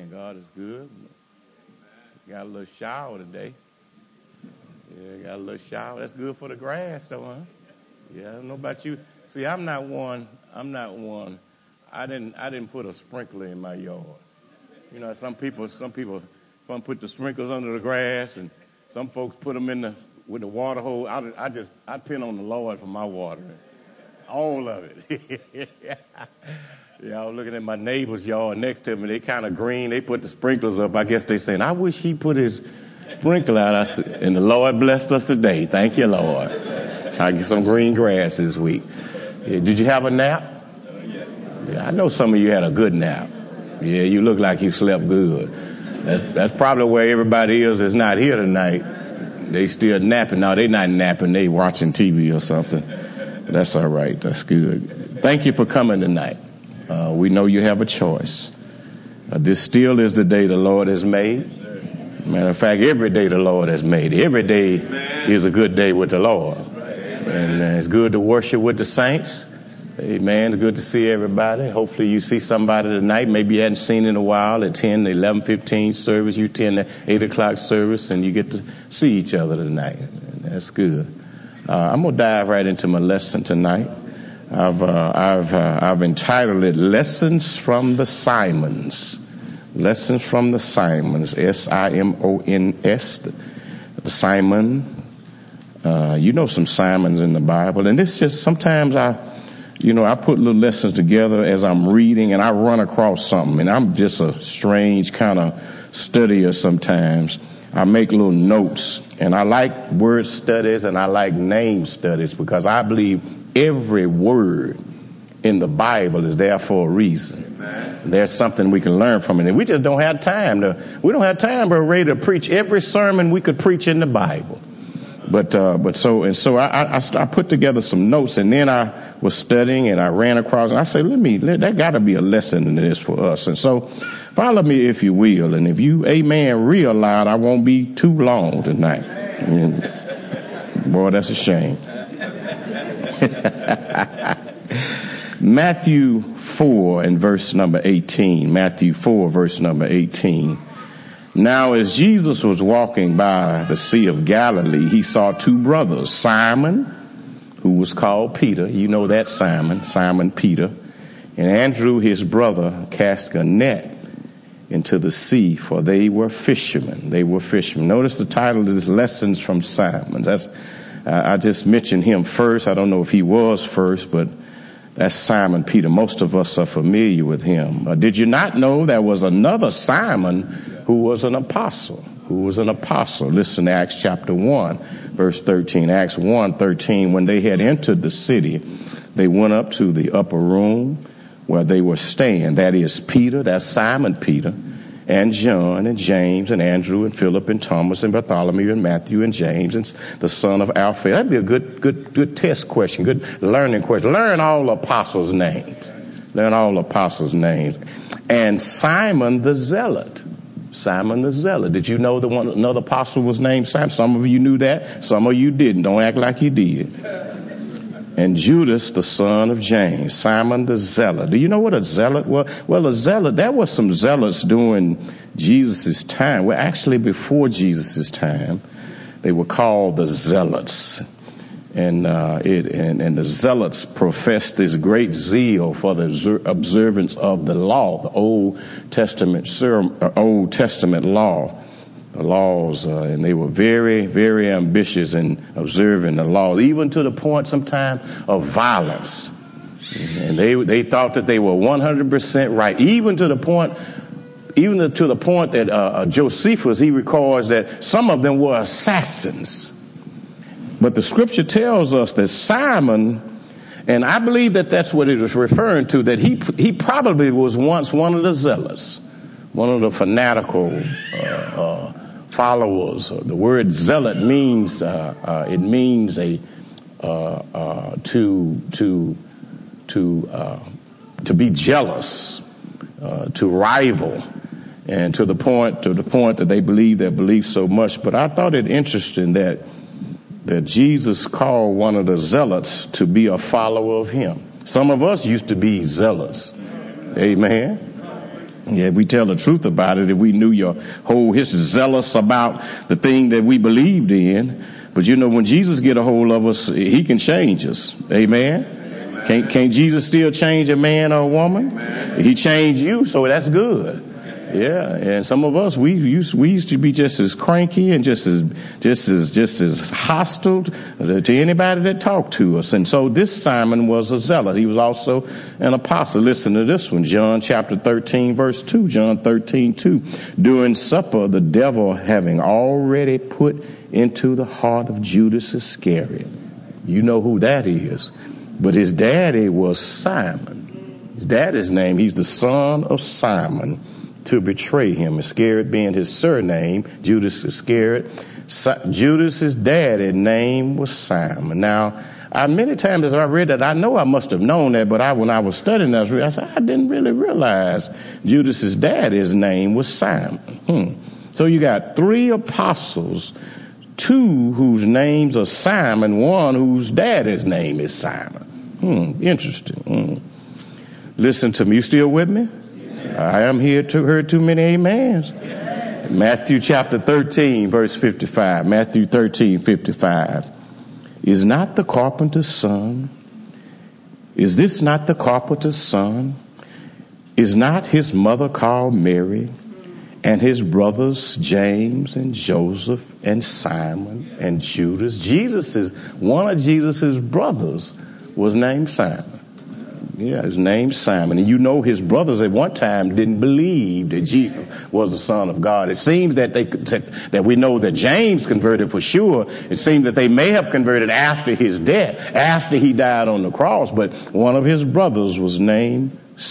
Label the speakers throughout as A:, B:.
A: Amen. God is good. Got a little shower today. Yeah, got a little shower. That's good for the grass, though, huh? Yeah, I don't know about you. See, I'm not one. I didn't put a sprinkler in my yard. You know, some people put the sprinklers under the grass, and some folks put them with the water hose. I depend on the Lord for my water, all of it. Yeah, I was looking at my neighbor's yard next to me. They kind of green. They put the sprinklers up. I guess they saying, I wish he put his sprinkler out. And the Lord blessed us today. Thank you, Lord. I get some green grass this week. Yeah, did you have a nap? Yeah, I know some of you had a good nap. Yeah, you look like you slept good. That's probably where everybody is that's not here tonight. They still napping. No, they not napping. They watching TV or something. That's all right. That's good. Thank you for coming tonight. We know you have a choice. This still is the day the Lord has made. Matter of fact, every day the Lord has made. Every day is a good day with the Lord. And it's good to worship with the saints. Amen. It's good to see everybody. Hopefully you see somebody tonight. Maybe you hadn't seen in a while at 10, 11:15 service. You attend the 8 o'clock service and you get to see each other tonight. That's good. I'm going to dive right into my lesson tonight. I've entitled it Lessons from the Simons. Lessons from the Simons. Simons. The Simon. You know some Simons in the Bible. And this just sometimes I put little lessons together as I'm reading and I run across something. And I'm just a strange kind of studier sometimes. I make little notes. And I like word studies and I like name studies because I believe every word in the Bible is there for a reason. Amen. There's something we can learn from it. And we just don't have time we're ready to preach every sermon we could preach in the Bible. But I put together some notes and then I was studying and I ran across and I said, there got to be a lesson in this for us. And so follow me if you will. And if you amen real loud, I won't be too long tonight. Boy, that's a shame. Matthew 4 and verse number 18. Matthew 4 verse number 18. Now as Jesus was walking by the Sea of Galilee, he saw two brothers, Simon, who was called Peter. You know that Simon Peter, and Andrew his brother cast a net into the sea, for they were fishermen. Notice the title is Lessons from Simon. I just mentioned him first. I don't know if he was first, but that's Simon Peter. Most of us are familiar with him. Did you not know there was another Simon who was an apostle? Listen to Acts chapter 1, verse 13. Acts 1:13. When they had entered the city, they went up to the upper room where they were staying. That is Peter, that's Simon Peter, and John and James and Andrew and Philip and Thomas and Bartholomew and Matthew and James and the son of Alphaeus. That'd be a good test question, good learning question. Learn all the apostles' names. And Simon the Zealot. Did you know another apostle was named Simon? Some of you knew that. Some of you didn't. Don't act like you did. And Judas, the son of James, Simon the Zealot. Do you know what a zealot was? Well, a zealot, there were some zealots during Jesus' time. Well, actually before Jesus' time, they were called the Zealots. And the Zealots professed this great zeal for the observance of the law, the Old Testament law. The laws, and they were very, very ambitious in observing the laws, even to the point sometimes of violence. And they thought that they were 100% right, even to the point that Josephus, he records that some of them were assassins. But the scripture tells us that Simon, and I believe that that's what it was referring to, that he probably was once one of the zealots, one of the fanatical followers. The word zealot means to be jealous, to rival, and to the point that they believe so much. But I thought it interesting that Jesus called one of the zealots to be a follower of him. Some of us used to be zealots. Amen. Yeah, if we tell the truth about it, if we knew your whole history, zealous about the thing that we believed in. But you know, when Jesus get a hold of us, he can change us. Amen? Can't Jesus still change a man or a woman? Amen. He changed you, so that's good. Yeah, and some of us, we used to be just as cranky and just as hostile to anybody that talked to us. And so this Simon was a zealot. He was also an apostle. Listen to this one, John chapter 13, verse 2. John 13, 2. During supper, the devil having already put into the heart of Judas Iscariot. You know who that is. But his daddy was Simon. His daddy's name, he's the son of Simon, to betray him. Iscariot being his surname, Judas Iscariot. Judas's daddy's name was Simon. Now, many times as I read that, I know I must have known that, but when I was studying that, I said, I didn't really realize Judas's daddy's name was Simon. So you got 3 apostles, 2 whose names are Simon, 1 whose daddy's name is Simon. Interesting. Listen to me. You still with me? I am here to heard too many amens. Matthew chapter 13, verse 55. Matthew 13, 55. Is not the carpenter's son? Is this not the carpenter's son? Is not his mother called Mary? And his brothers James and Joseph and Simon and Judas. One of Jesus's brothers was named Simon. Yeah, his name's Simon. And you know his brothers at one time didn't believe that Jesus was the Son of God. It seems that we know that James converted for sure. It seems that they may have converted after his death, after he died on the cross. But one of his brothers was named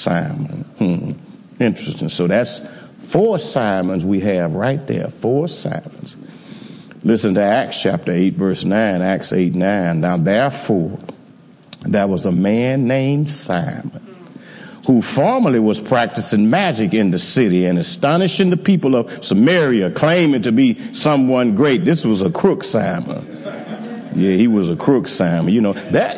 A: Simon. Interesting. So that's 4 Simons we have right there. 4 Simons. Listen to Acts chapter 8, verse 9. Acts 8, 9. Now therefore, there was a man named Simon who formerly was practicing magic in the city and astonishing the people of Samaria, claiming to be someone great. This was a crook Simon. Yeah, he was a crook Simon. You know,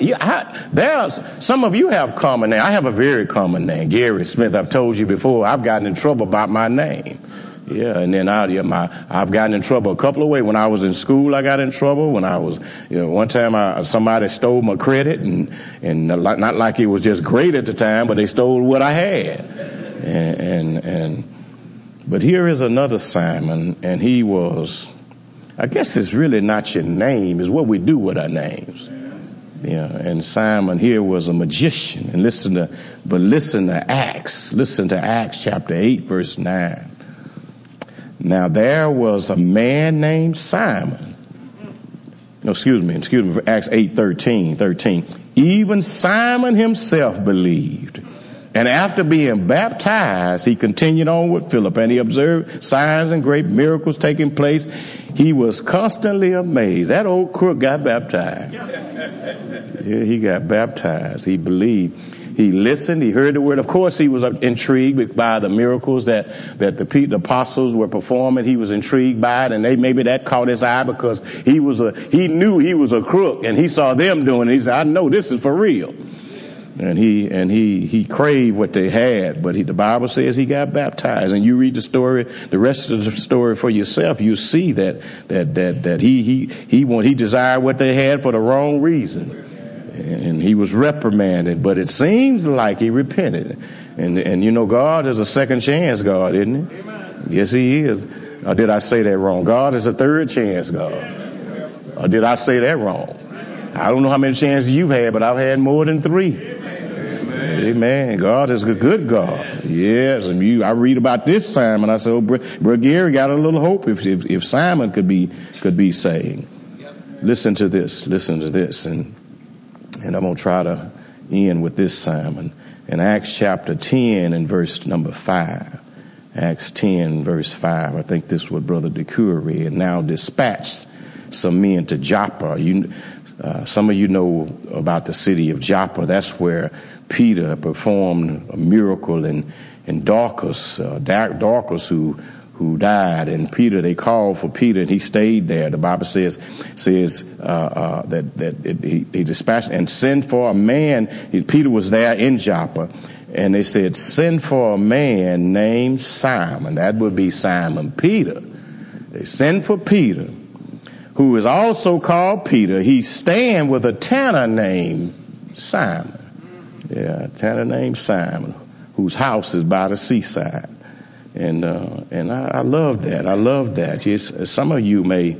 A: there's some of you have common name. I have a very common name, Gary Smith. I've told you before, I've gotten in trouble about my name. Yeah, and then I've gotten in trouble a couple of ways. When I was in school, I got in trouble. When I was, one time somebody stole my credit, and not like it was just great at the time, but they stole what I had. But here is another Simon, and he was, I guess it's really not your name, it's what we do with our names. Yeah, and Simon here was a magician. And listen to Acts. Listen to Acts chapter 8, verse 9. Now there was a man named Simon. No, excuse me, Acts 8, 13. Even Simon himself believed. And after being baptized, he continued on with Philip, and he observed signs and great miracles taking place. He was constantly amazed. That old crook got baptized. Yeah, he got baptized. He believed. He listened. He heard the word. Of course, he was intrigued by the miracles that the apostles were performing. He was intrigued by it, and maybe that caught his eye because he knew he was a crook, and he saw them doing it. He said, "I know this is for real." And he craved what they had, but the Bible says he got baptized. And you read the story, the rest of the story for yourself. You see that he desired what they had for the wrong reason. And he was reprimanded, but it seems like he repented. And you know, God is a second chance God, isn't he? Amen. Yes, he is. Or did I say that wrong? God is a third chance God. Or did I say that wrong? I don't know how many chances you've had, but I've had more than 3. Amen. God is a good God. Yes. And I read about this Simon. I said, "Oh, Brother Gary got a little hope if Simon could be saved." Listen to this. And I'm going to try to end with this Simon. In Acts chapter 10 and verse number 5. Acts 10 verse 5. I think this is what Brother DeCoeur read. And now dispatched some men to Joppa. Some of you know about the city of Joppa. That's where Peter performed a miracle, and Dorcas who died, and Peter, they called for Peter, and he stayed there. The Bible says that he dispatched and sent for a man. Peter was there in Joppa, and they said, send for a man named Simon. That would be Simon Peter. They send for Peter, who is also called Peter. He's staying with a tanner named Simon. Yeah, a tanner named Simon, whose house is by the seaside. And I love that. I love that. Some of you may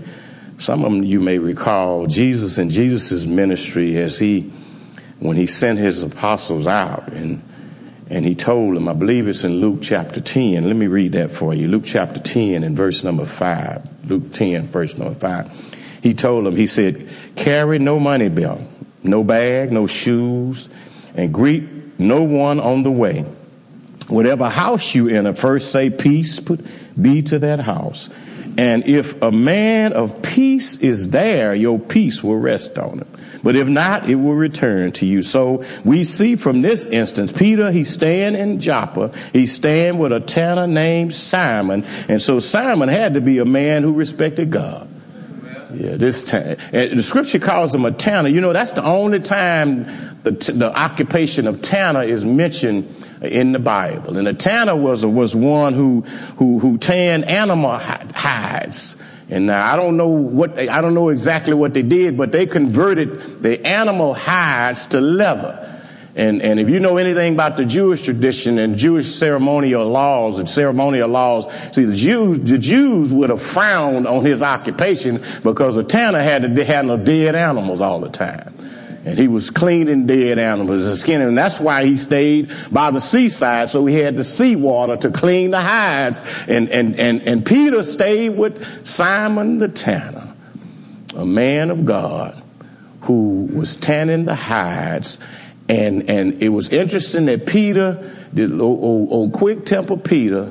A: recall Jesus and Jesus' ministry when he sent his apostles out and he told them, I believe it's in Luke chapter 10. Let me read that for you. Luke chapter 10 and verse number 5. Luke 10, verse number 5. He told them, he said, carry no money belt, no bag, no shoes, and greet no one on the way. Whatever house you enter, first say peace be to that house. And if a man of peace is there, your peace will rest on him. But if not, it will return to you. So we see from this instance, Peter, he's staying in Joppa. He's staying with a tanner named Simon. And so Simon had to be a man who respected God. Yeah, this time. And the scripture calls him a tanner. You know, that's the only time the occupation of tanner is mentioned in the Bible. And a tanner was one who tanned animal hides. And now I don't know exactly what they did, but they converted the animal hides to leather. And if you know anything about the Jewish tradition and Jewish ceremonial laws, see, the Jews would have frowned on his occupation because a tanner had to handle dead animals all the time. And he was cleaning dead animals and skinning. And that's why he stayed by the seaside, so he had the seawater to clean the hides. And Peter stayed with Simon the tanner, a man of God who was tanning the hides. And it was interesting that Peter, quick temper Peter,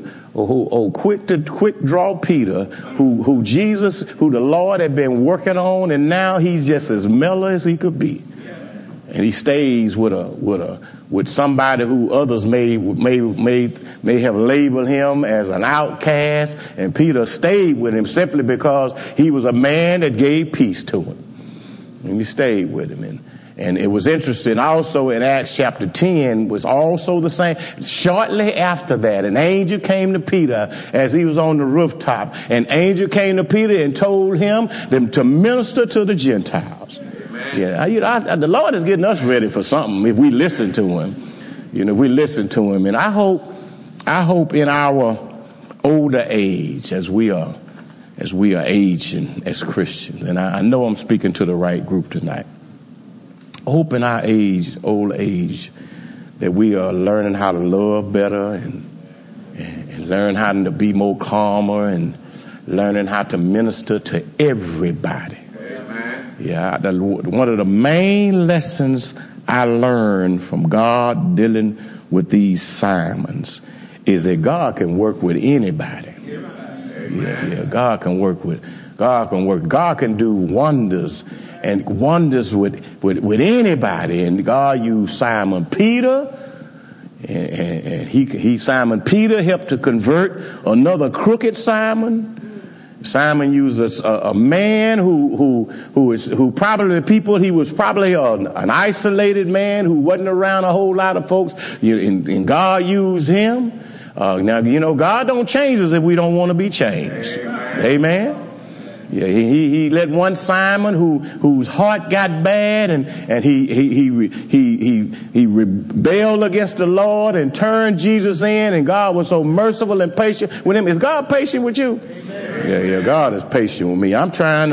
A: quick draw Peter, who the Lord had been working on, and now he's just as mellow as he could be. And he stays with somebody who others may have labeled him as an outcast, and Peter stayed with him simply because he was a man that gave peace to him. And he stayed with him. And it was interesting also in Acts chapter 10 was also the same. Shortly after that, an angel came to Peter as he was on the rooftop. An angel came to Peter and told him to minister to the Gentiles. Yeah, the Lord is getting us ready for something if we listen to him. If we listen to him. And I hope in our older age as we are aging as Christians, and I know I'm speaking to the right group tonight. I hope in our old age, that we are learning how to love better and learn how to be more calmer and learning how to minister to everybody. Amen. Yeah, one of the main lessons I learned from God dealing with these Simons is that God can work with anybody. Yeah, God can work. God can do wonders and wonders with anybody. And God used Simon Peter, and he Simon Peter helped to convert another crooked Simon. Simon used a man who probably people, he was probably an isolated man who wasn't around a whole lot of folks, and God used him. Now, God don't change us if we don't want to be changed. Amen. Yeah, he let one Simon whose heart got bad and he rebelled against the Lord and turned Jesus in, and God was so merciful and patient with him. Is God patient with you? Amen. Yeah, God is patient with me. I'm trying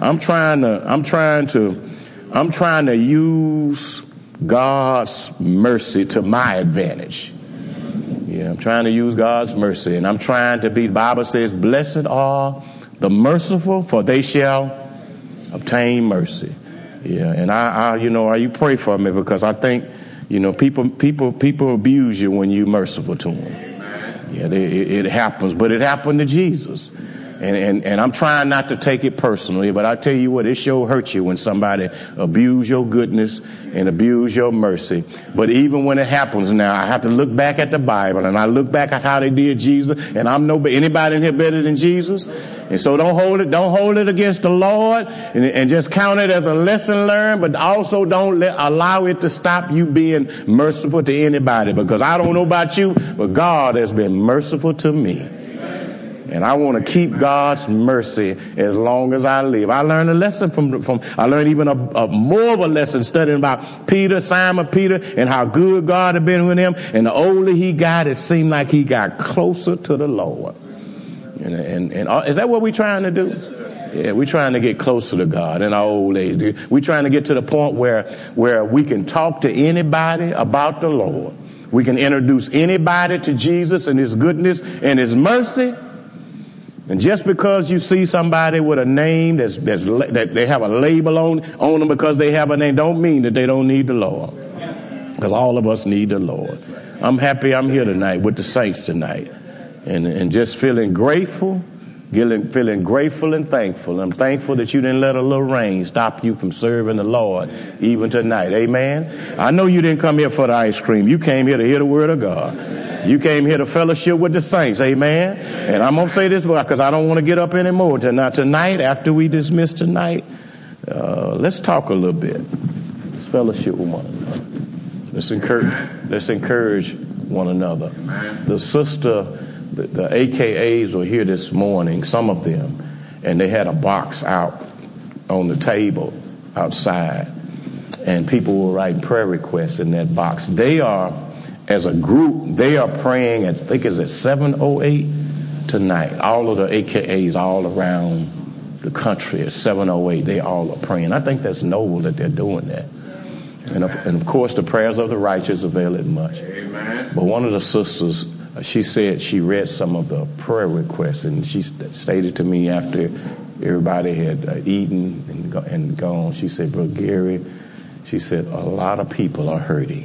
A: to use God's mercy to my advantage. Yeah, I'm trying to use God's mercy, and I'm trying to be, the Bible says, blessed are the merciful, for they shall obtain mercy. Yeah, and you pray for me, because I think, people abuse you when you're merciful to them. Yeah, it happens, but it happened to Jesus. And I'm trying not to take it personally, but I tell you what, it sure hurts you when somebody abuse your goodness and abuse your mercy. But even when it happens now, I have to look back at the Bible, and I look back at how they did Jesus, and I'm anybody in here better than Jesus? And so don't hold it against the Lord, and just count it as a lesson learned, but also don't allow it to stop you being merciful to anybody, because I don't know about you, but God has been merciful to me. And I want to keep God's mercy as long as I live. I learned a lesson I learned even a more of a lesson studying about Simon Peter, and how good God had been with him. And the older he got, it seemed like he got closer to the Lord. And is that what we're trying to do? Yeah, we're trying to get closer to God in our old age. We're trying to get to the point where we can talk to anybody about the Lord. We can introduce anybody to Jesus and his goodness and his mercy. And just because you see somebody with a name that they have a label on them because they have a name, don't mean that they don't need the Lord. Because all of us need the Lord. I'm happy I'm here tonight with the saints tonight. And just feeling grateful, feeling grateful and thankful. I'm thankful that you didn't let a little rain stop you from serving the Lord even tonight. Amen. I know you didn't come here for the ice cream. You came here to hear the word of God. You came here to fellowship with the saints. Amen. And I'm going to say this because I don't want to get up anymore. Tonight, after we dismiss tonight, let's talk a little bit. Let's fellowship with one another. Let's encourage one another. The AKAs were here this morning, some of them, and they had a box out on the table outside, and people were writing prayer requests in that box. They are, as a group, they are praying at, I think it's at 7:08 tonight. All of the AKAs all around the country at 7:08, they all are praying. I think that's noble that they're doing that. And of course, the prayers of the righteous avail it much. Amen. But one of the sisters, she said she read some of the prayer requests, and she stated to me after everybody had eaten and gone, she said, Brother Gary, she said, a lot of people are hurting.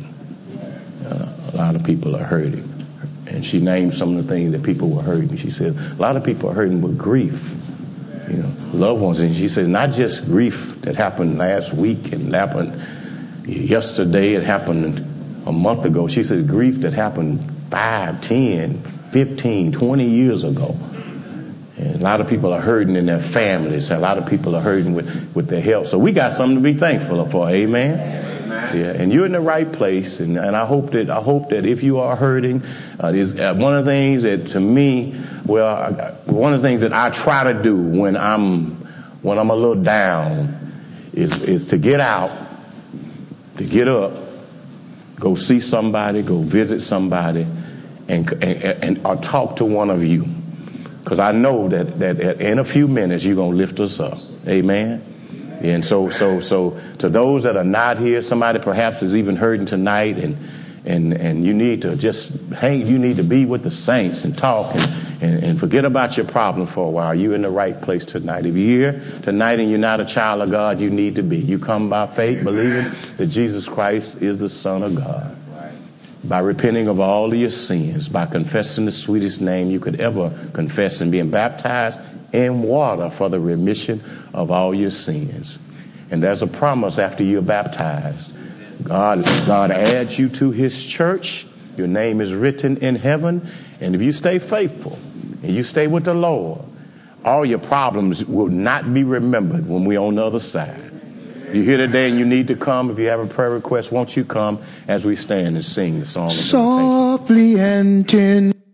A: A lot of people are hurting. And she named some of the things that people were hurting. She said, a lot of people are hurting with grief, loved ones. And she said, not just grief that happened last week and happened yesterday, it happened a month ago. She said, grief that happened 5, 10, 15, 20 years ago. And a lot of people are hurting in their families. A lot of people are hurting with their health. So we got something to be thankful for. Amen. Yeah, and you're in the right place, and I hope that if you are hurting, is one of the things that to me, one of the things that I try to do when I'm a little down is to get out, to get up, go see somebody, go visit somebody, and or talk to one of you, because I know that in a few minutes you're gonna lift us up. Amen. And so to those that are not here, somebody perhaps is even hurting tonight, and you need to just you need to be with the saints and talk and forget about your problem for a while. You're in the right place tonight. If you're here tonight and you're not a child of God, you need to be. You come by faith, believing that Jesus Christ is the Son of God. By repenting of all of your sins, by confessing the sweetest name you could ever confess, and being baptized in water for the remission of all your sins. And there's a promise after you're baptized. God adds you to his church. Your name is written in heaven. And if you stay faithful and you stay with the Lord, all your problems will not be remembered when we're on the other side. You're here today and you need to come. If you have a prayer request, won't you come as we stand and sing the song of
B: softly and tenderly.